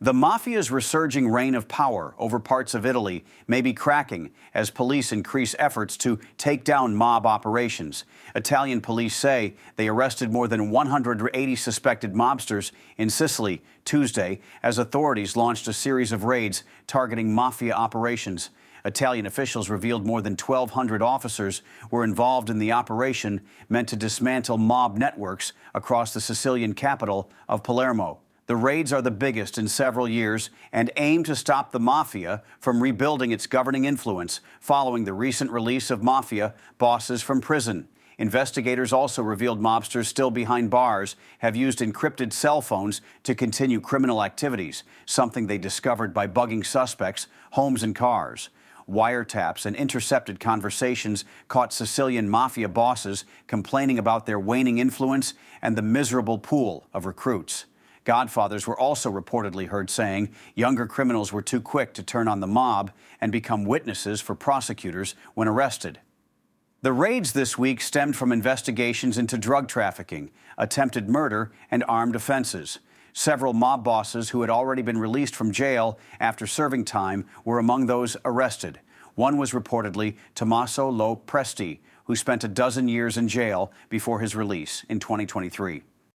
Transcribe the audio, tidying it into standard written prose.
The mafia's resurging reign of power over parts of Italy may be cracking as police increase efforts to take down mob operations. Italian police say they arrested more than 180 suspected mobsters in Sicily Tuesday as authorities launched a series of raids targeting mafia operations. Italian officials revealed more than 1,200 officers were involved in the operation meant to dismantle mob networks across the Sicilian capital of Palermo. The raids are the biggest in several years and aim to stop the mafia from rebuilding its governing influence following the recent release of mafia bosses from prison. Investigators also revealed mobsters still behind bars have used encrypted cell phones to continue criminal activities, something they discovered by bugging suspects' homes and cars. Wiretaps and intercepted conversations caught Sicilian mafia bosses complaining about their waning influence and the miserable pool of recruits. Godfathers were also reportedly heard saying younger criminals were too quick to turn on the mob and become witnesses for prosecutors when arrested. The raids this week stemmed from investigations into drug trafficking, attempted murder, and armed offenses. Several mob bosses who had already been released from jail after serving time were among those arrested. One was reportedly Tommaso Lo Presti, who spent a dozen years in jail before his release in 2023.